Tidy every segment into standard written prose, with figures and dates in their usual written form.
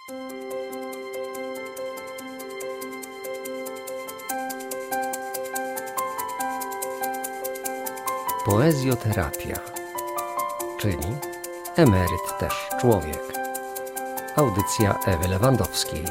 Poezjoterapia, czyli emeryt też człowiek. Audycja Ewy Lewandowskiej.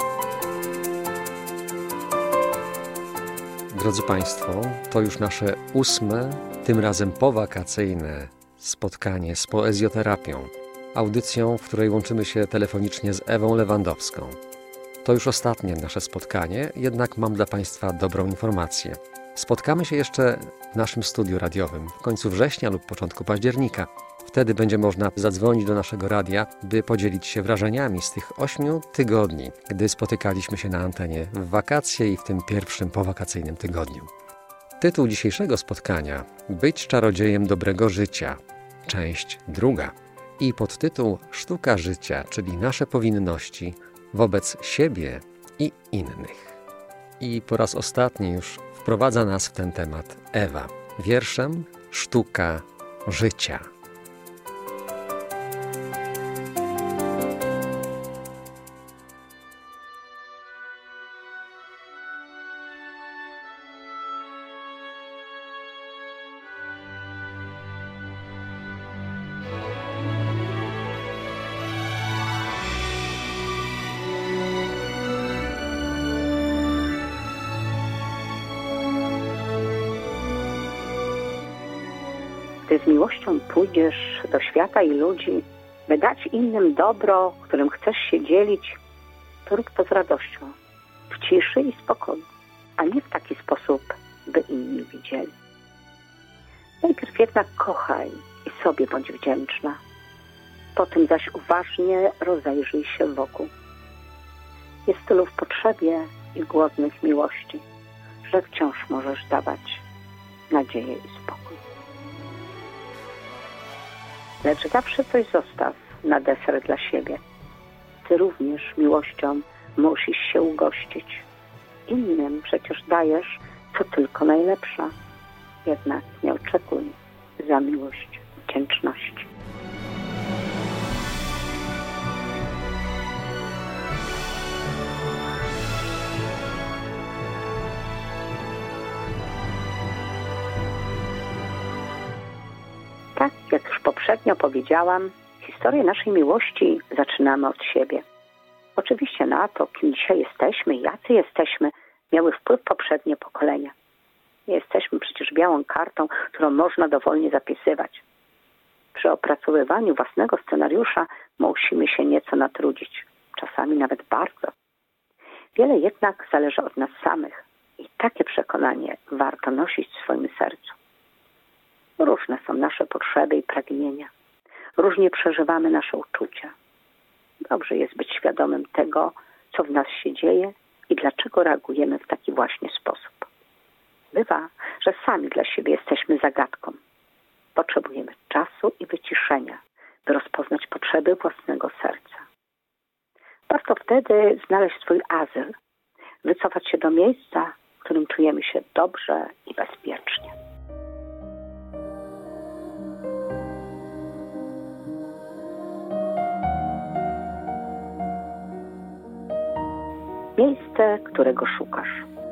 Drodzy Państwo, to już nasze 8., tym razem powakacyjne spotkanie z poezjoterapią. Audycją, w której łączymy się telefonicznie z Ewą Lewandowską. To już ostatnie nasze spotkanie, jednak mam dla Państwa dobrą informację. Spotkamy się jeszcze w naszym studiu radiowym w końcu września lub początku października. Wtedy będzie można zadzwonić do naszego radia, by podzielić się wrażeniami z tych 8 tygodni, gdy spotykaliśmy się na antenie w wakacje i w tym pierwszym powakacyjnym tygodniu. Tytuł dzisiejszego spotkania: Być czarodziejem dobrego życia, część 2. I podtytuł: Sztuka życia, czyli nasze powinności wobec siebie i innych. I po raz ostatni już wprowadza nas w ten temat Ewa wierszem Sztuka życia. Gdy z miłością pójdziesz do świata i ludzi, by dać innym dobro, którym chcesz się dzielić, to rób to z radością, w ciszy i spokoju, a nie w taki sposób, by inni widzieli. Najpierw jednak kochaj i sobie bądź wdzięczna. Potem zaś uważnie rozejrzyj się wokół. Jest tylu w potrzebie i głodnych miłości, że wciąż możesz dawać nadzieję i spokój. Lecz zawsze coś zostaw na deser dla siebie. Ty również miłością musisz się ugościć. Innym przecież dajesz, co tylko najlepsze. Jednak nie oczekuj za miłość wdzięczności. Tak, jak już poprzednio powiedziałam, historię naszej miłości zaczynamy od siebie. Oczywiście na to, kim dzisiaj jesteśmy, jacy jesteśmy, miały wpływ poprzednie pokolenia. Nie jesteśmy przecież białą kartą, którą można dowolnie zapisywać. Przy opracowywaniu własnego scenariusza musimy się nieco natrudzić, czasami nawet bardzo. Wiele jednak zależy od nas samych i takie przekonanie warto nosić w swoim sercu. Różne są nasze potrzeby i pragnienia. Różnie przeżywamy nasze uczucia. Dobrze jest być świadomym tego, co w nas się dzieje i dlaczego reagujemy w taki właśnie sposób. Bywa, że sami dla siebie jesteśmy zagadką. Potrzebujemy czasu i wyciszenia, by rozpoznać potrzeby własnego serca. Warto wtedy znaleźć swój azyl, wycofać się do miejsca, w którym czujemy się dobrze i bezpiecznie. Miejsce, którego szukasz.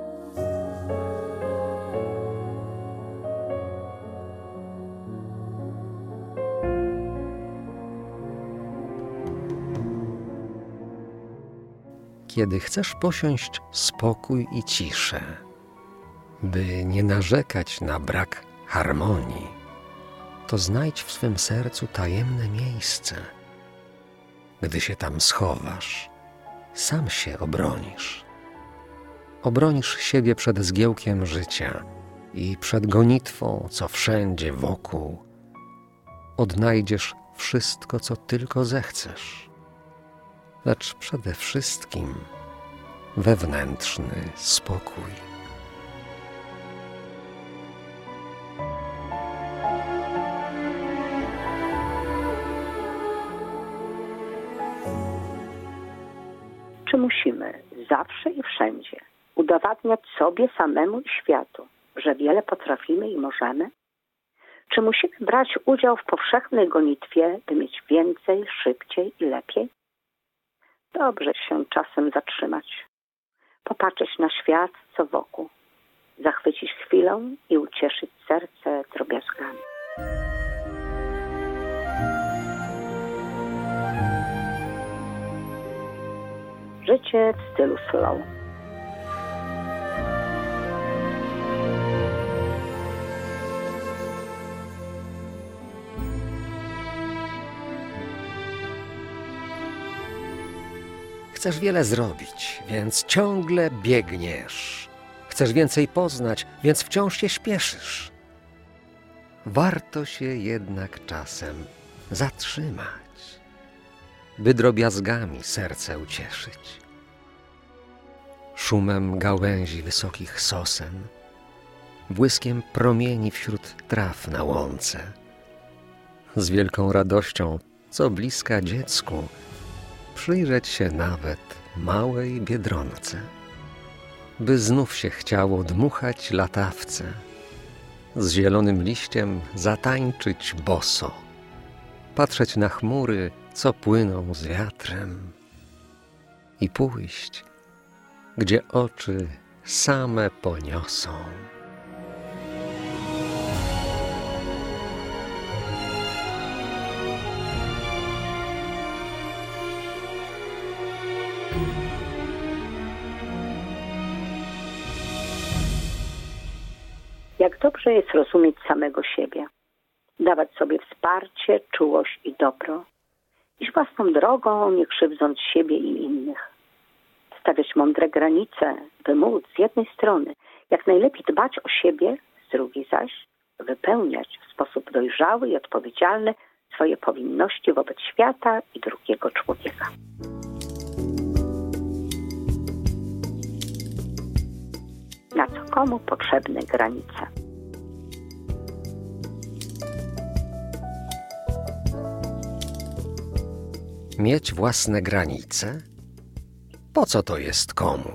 Kiedy chcesz posiąść spokój i ciszę, by nie narzekać na brak harmonii, to znajdź w swym sercu tajemne miejsce. Gdy się tam schowasz, sam się obronisz. Obronisz siebie przed zgiełkiem życia i przed gonitwą, co wszędzie wokół. Odnajdziesz wszystko, co tylko zechcesz. Lecz przede wszystkim wewnętrzny spokój. Czy musimy zawsze i wszędzie udowadniać sobie samemu i światu, że wiele potrafimy i możemy? Czy musimy brać udział w powszechnej gonitwie, by mieć więcej, szybciej i lepiej? dobrze się czasem zatrzymać, popatrzeć na świat, co wokół, zachwycić chwilę i ucieszyć serce drobiazgami. Życie w stylu slow. Chcesz wiele zrobić, więc ciągle biegniesz. Chcesz więcej poznać, więc wciąż się śpieszysz. Warto się jednak czasem zatrzymać, by drobiazgami serce ucieszyć. Szumem gałęzi wysokich sosen, błyskiem promieni wśród traw na łące, z wielką radością, co bliska dziecku, przyjrzeć się nawet małej biedronce, by znów się chciało dmuchać latawce, z zielonym liściem zatańczyć boso, patrzeć na chmury, co płyną z wiatrem i pójść, gdzie oczy same poniosą. Jak dobrze jest rozumieć samego siebie, dawać sobie wsparcie, czułość i dobro, iść własną drogą, nie krzywdząc siebie i innych. Stawiać mądre granice, by móc z jednej strony jak najlepiej dbać o siebie, z drugiej zaś wypełniać w sposób dojrzały i odpowiedzialny swoje powinności wobec świata i drugiego człowieka. Na co komu potrzebne granice? Mieć własne granice? Po co to jest komu?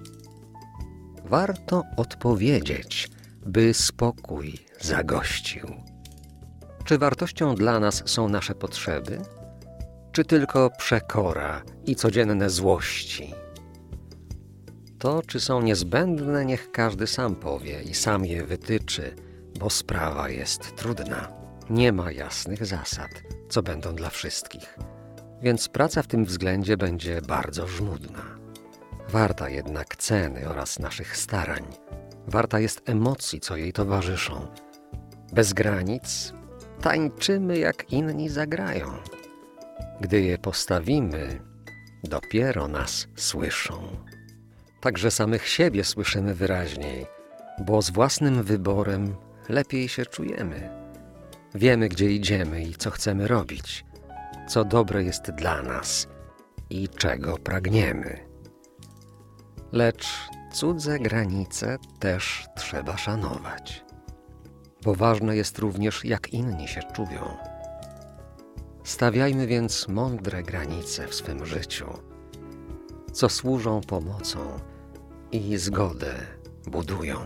Warto odpowiedzieć, by spokój zagościł. Czy wartością dla nas są nasze potrzeby? Czy tylko przekora i codzienne złości? To, czy są niezbędne, niech każdy sam powie i sam je wytyczy, bo sprawa jest trudna. Nie ma jasnych zasad, co będą dla wszystkich, więc praca w tym względzie będzie bardzo żmudna. Warta jednak ceny oraz naszych starań. Warta jest emocji, co jej towarzyszą. Bez granic tańczymy, jak inni zagrają. Gdy je postawimy, dopiero nas słyszą. Także samych siebie słyszymy wyraźniej, bo z własnym wyborem lepiej się czujemy. Wiemy, gdzie idziemy i co chcemy robić, co dobre jest dla nas i czego pragniemy. Lecz cudze granice też trzeba szanować, bo ważne jest również, jak inni się czują. Stawiajmy więc mądre granice w swym życiu, co służą pomocą i zgodę budują.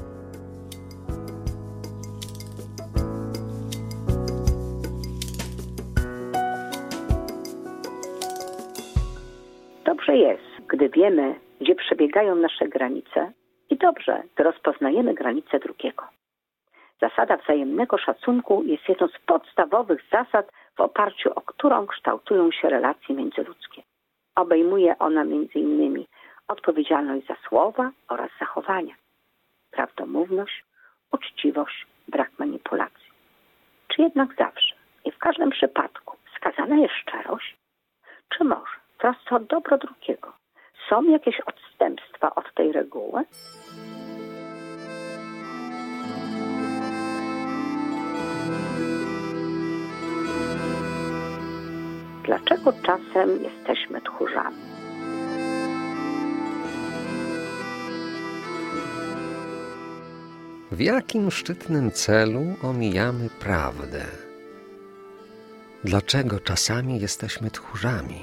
Dobrze jest, gdy wiemy, gdzie przebiegają nasze granice i dobrze, gdy rozpoznajemy granice drugiego. Zasada wzajemnego szacunku jest jedną z podstawowych zasad, w oparciu o którą kształtują się relacje międzyludzkie. Obejmuje ona m.in. odpowiedzialność za słowa oraz zachowania, prawdomówność, uczciwość, brak manipulacji. Czy jednak zawsze i w każdym przypadku wskazana jest szczerość? Czy może w trosce o dobro drugiego są jakieś odstępstwa od tej reguły? Dlaczego czasem jesteśmy tchórzami? W jakim szczytnym celu omijamy prawdę? Dlaczego czasami jesteśmy tchórzami?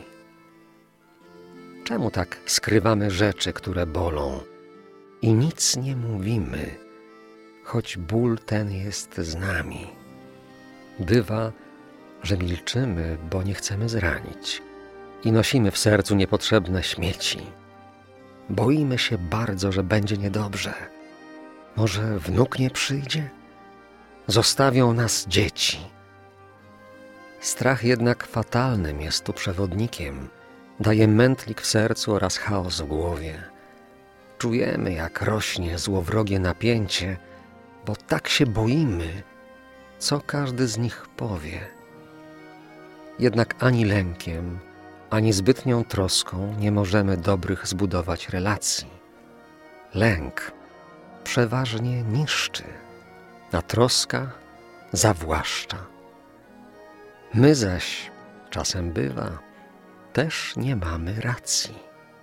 Czemu tak skrywamy rzeczy, które bolą i nic nie mówimy, choć ból ten jest z nami? Bywa, że milczymy, bo nie chcemy zranić, i nosimy w sercu niepotrzebne śmieci. Boimy się bardzo, że będzie niedobrze. Może wnuk nie przyjdzie? Zostawią nas dzieci. Strach jednak fatalnym jest tu przewodnikiem. Daje mętlik w sercu oraz chaos w głowie. Czujemy, jak rośnie złowrogie napięcie, bo tak się boimy, co każdy z nich powie. Jednak ani lękiem, ani zbytnią troską nie możemy dobrych zbudować relacji. Lęk przeważnie niszczy, a troska zawłaszcza. My zaś, czasem bywa, też nie mamy racji.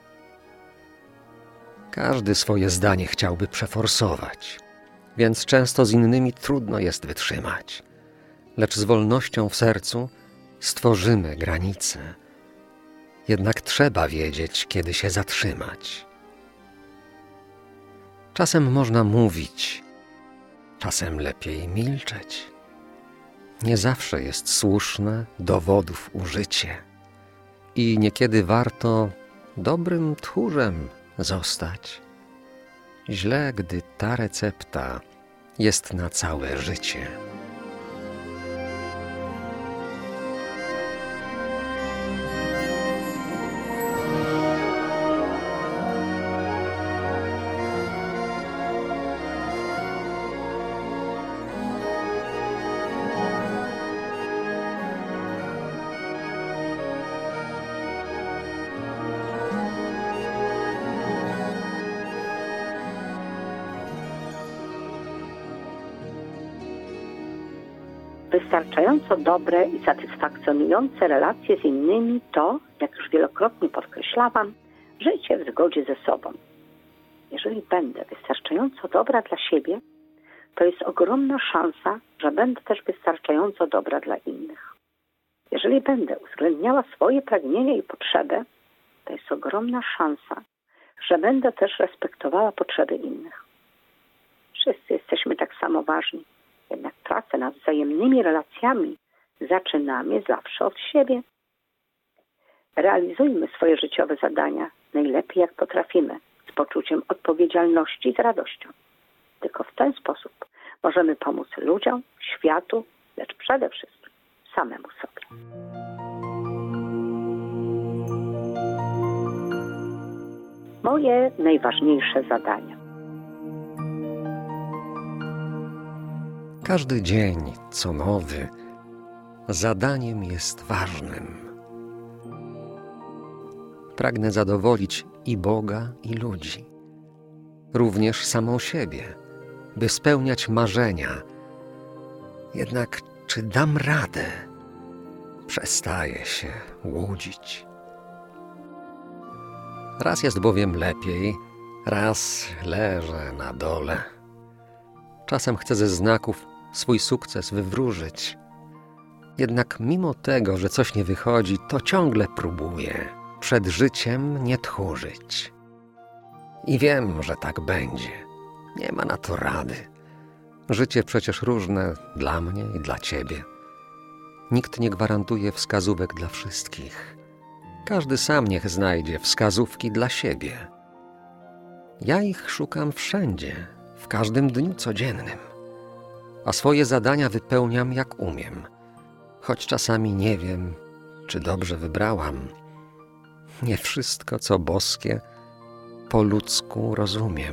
Każdy swoje zdanie chciałby przeforsować, więc często z innymi trudno jest wytrzymać. Lecz z wolnością w sercu stworzymy granice. Jednak trzeba wiedzieć, kiedy się zatrzymać. Czasem można mówić, czasem lepiej milczeć. Nie zawsze jest słuszne dowodów użycie i niekiedy warto dobrym tchórzem zostać. Źle, gdy ta recepta jest na całe życie. Wystarczająco dobre i satysfakcjonujące relacje z innymi to, jak już wielokrotnie podkreślałam, życie w zgodzie ze sobą. Jeżeli będę wystarczająco dobra dla siebie, to jest ogromna szansa, że będę też wystarczająco dobra dla innych. Jeżeli będę uwzględniała swoje pragnienia i potrzeby, to jest ogromna szansa, że będę też respektowała potrzeby innych. Wszyscy jesteśmy tak samo ważni. Jednak pracę nad wzajemnymi relacjami zaczynamy zawsze od siebie. Realizujmy swoje życiowe zadania najlepiej jak potrafimy, z poczuciem odpowiedzialności i z radością. Tylko w ten sposób możemy pomóc ludziom, światu, lecz przede wszystkim samemu sobie. Moje najważniejsze zadania. Każdy dzień, co nowy, zadaniem jest ważnym. Pragnę zadowolić i Boga, i ludzi, również samą siebie, by spełniać marzenia. Jednak czy dam radę? Przestaję się łudzić. Raz jest bowiem lepiej, raz leżę na dole. Czasem chcę ze znaków swój sukces wywróżyć. Jednak mimo tego, że coś nie wychodzi, to ciągle próbuję przed życiem nie tchórzyć. I wiem, że tak będzie. Nie ma na to rady. Życie przecież różne dla mnie i dla ciebie. Nikt nie gwarantuje wskazówek dla wszystkich. Każdy sam niech znajdzie wskazówki dla siebie. Ja ich szukam wszędzie, w każdym dniu codziennym. A swoje zadania wypełniam jak umiem. Choć czasami nie wiem, czy dobrze wybrałam. Nie wszystko, co boskie, po ludzku rozumiem.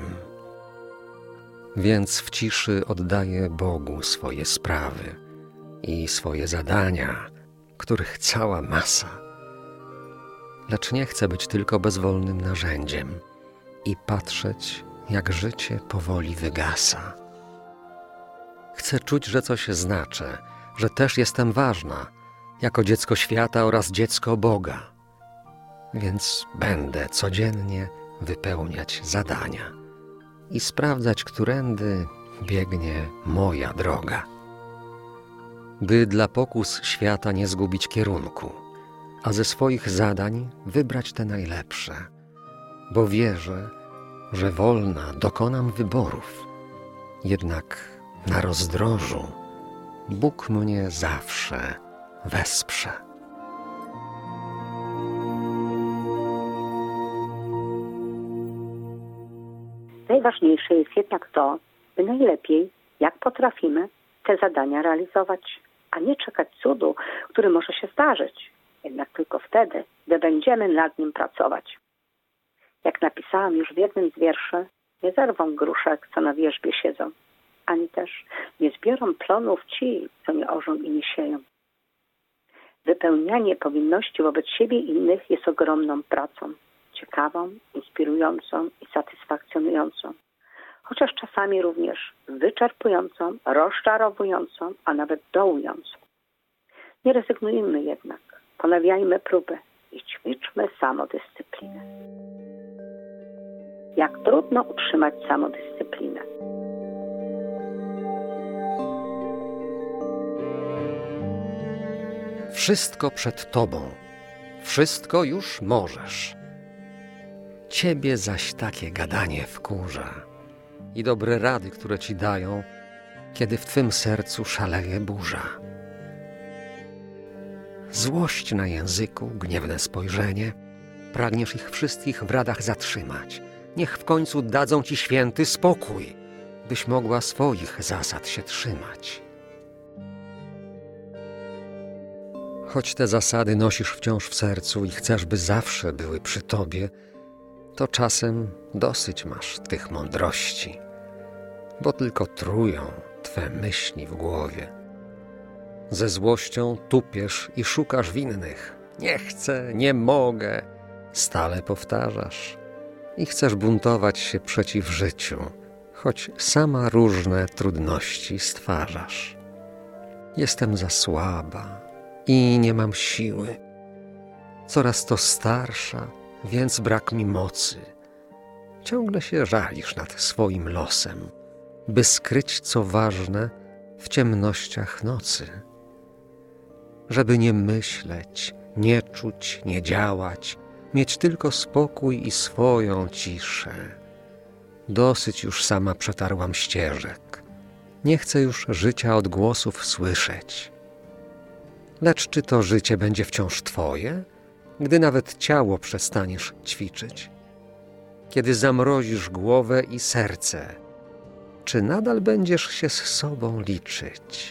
Więc w ciszy oddaję Bogu swoje sprawy i swoje zadania, których cała masa. Lecz nie chcę być tylko bezwolnym narzędziem i patrzeć, jak życie powoli wygasa. Chcę czuć, że coś znaczę, że też jestem ważna, jako dziecko świata oraz dziecko Boga. Więc będę codziennie wypełniać zadania i sprawdzać, którędy biegnie moja droga. By dla pokus świata nie zgubić kierunku, a ze swoich zadań wybrać te najlepsze, bo wierzę, że wolna dokonam wyborów. Jednak na rozdrożu Bóg mnie zawsze wesprze. Najważniejsze jest jednak to, by najlepiej, jak potrafimy, te zadania realizować, a nie czekać cudu, który może się zdarzyć. Jednak tylko wtedy, gdy będziemy nad nim pracować. Jak napisałam już w jednym z wierszy, nie zerwą gruszek, co na wierzbie siedzą, ani też nie zbiorą plonów ci, co nie orzą i nie sieją. Wypełnianie powinności wobec siebie i innych jest ogromną pracą, ciekawą, inspirującą i satysfakcjonującą, chociaż czasami również wyczerpującą, rozczarowującą, a nawet dołującą. Nie rezygnujmy jednak, ponawiajmy próby i ćwiczmy samodyscyplinę. Jak trudno utrzymać samodyscyplinę. Wszystko przed tobą, wszystko już możesz. Ciebie zaś takie gadanie wkurza i dobre rady, które ci dają, kiedy w twym sercu szaleje burza. Złość na języku, gniewne spojrzenie, pragniesz ich wszystkich w radach zatrzymać. Niech w końcu dadzą ci święty spokój, byś mogła swoich zasad się trzymać. Choć te zasady nosisz wciąż w sercu i chcesz, by zawsze były przy tobie, to czasem dosyć masz tych mądrości, bo tylko trują twe myśli w głowie. Ze złością tupiesz i szukasz winnych. Nie chcę, nie mogę, stale powtarzasz. I chcesz buntować się przeciw życiu, choć sama różne trudności stwarzasz. Jestem za słaba i nie mam siły. Coraz to starsza, więc brak mi mocy. Ciągle się żalisz nad swoim losem, by skryć co ważne w ciemnościach nocy. Żeby nie myśleć, nie czuć, nie działać, mieć tylko spokój i swoją ciszę. Dosyć już sama przetarłam ścieżek. Nie chcę już życia odgłosów słyszeć. Lecz czy to życie będzie wciąż twoje, gdy nawet ciało przestaniesz ćwiczyć? Kiedy zamrozisz głowę i serce, czy nadal będziesz się z sobą liczyć?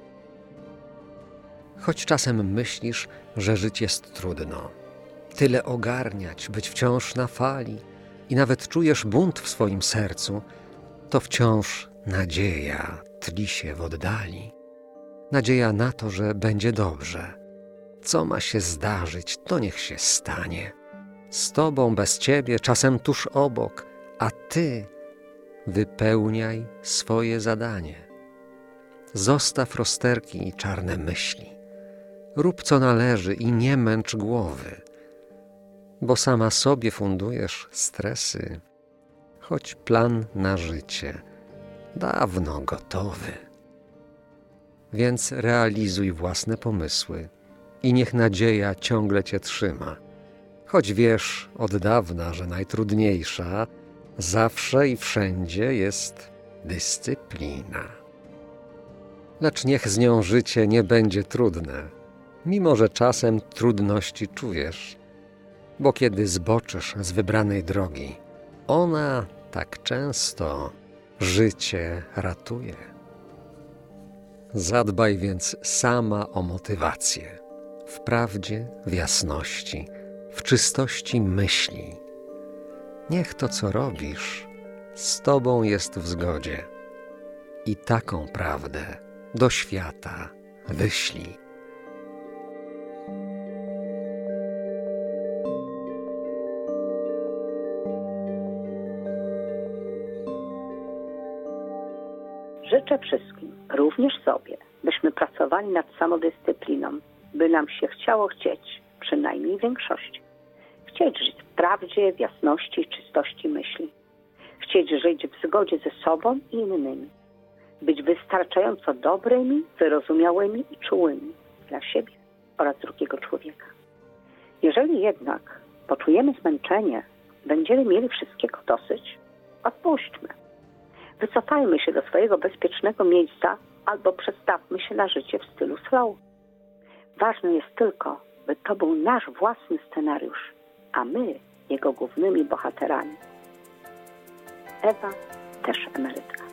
Choć czasem myślisz, że żyć jest trudno, tyle ogarniać, być wciąż na fali i nawet czujesz bunt w swoim sercu, to wciąż nadzieja tli się w oddali. Nadzieja na to, że będzie dobrze. Co ma się zdarzyć, to niech się stanie. Z tobą, bez ciebie, czasem tuż obok, a ty wypełniaj swoje zadanie. Zostaw rozterki i czarne myśli. Rób co należy i nie męcz głowy, bo sama sobie fundujesz stresy, choć plan na życie dawno gotowy. Więc realizuj własne pomysły i niech nadzieja ciągle cię trzyma, choć wiesz od dawna, że najtrudniejsza zawsze i wszędzie jest dyscyplina. Lecz niech z nią życie nie będzie trudne, mimo że czasem trudności czujesz, bo kiedy zboczysz z wybranej drogi, ona tak często życie ratuje. Zadbaj więc sama o motywację, w prawdzie, w jasności, w czystości myśli. Niech to, co robisz, z tobą jest w zgodzie i taką prawdę do świata wyślij. Życzę wszystkim, również sobie, byśmy pracowali nad samodyscypliną, by nam się chciało chcieć, przynajmniej w większości. Chcieć żyć w prawdzie, w jasności i czystości myśli. Chcieć żyć w zgodzie ze sobą i innymi. Być wystarczająco dobrymi, wyrozumiałymi i czułymi dla siebie oraz drugiego człowieka. Jeżeli jednak poczujemy zmęczenie, będziemy mieli wszystkiego dosyć, odpuśćmy. Wycofajmy się do swojego bezpiecznego miejsca albo przestawmy się na życie w stylu slow. Ważne jest tylko, by to był nasz własny scenariusz, a my jego głównymi bohaterami. Ewa też emerytka.